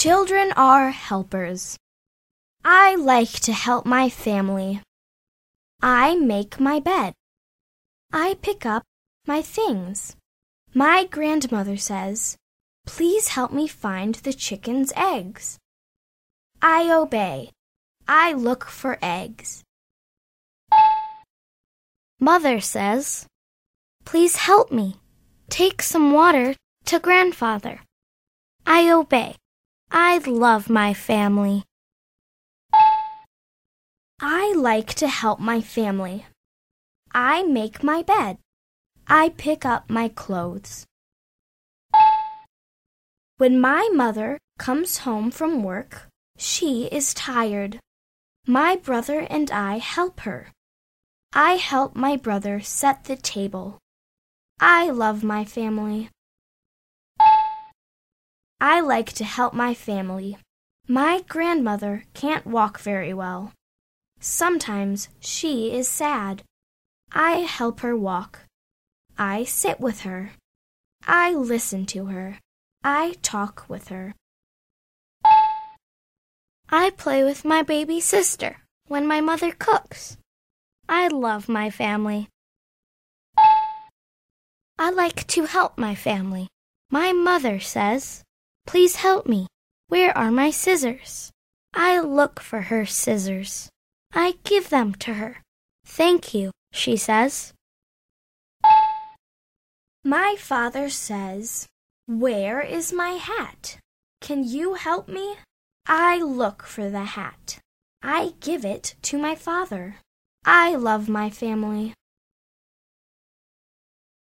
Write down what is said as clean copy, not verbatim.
Children are helpers. I like to help my family. I make my bed. I pick up my things. My grandmother says, "Please help me find the chicken's eggs." I obey. I look for eggs. Mother says, "Please help me. Take some water to grandfather." I obey. I love my family. I like to help my family. I make my bed. I pick up my clothes. When my mother comes home from work, she is tired. My brother and I help her. I help my brother set the table. I love my family. I like to help my family. My grandmother can't walk very well. Sometimes she is sad. I help her walk. I sit with her. I listen to her. I talk with her. I play with my baby sister when my mother cooks. I love my family. I like to help my family. My mother says, "Please help me. Where are my scissors?" I look for her scissors. I give them to her. "Thank you," she says. My father says, "Where is my hat? Can you help me?" I look for the hat. I give it to my father. I love my family.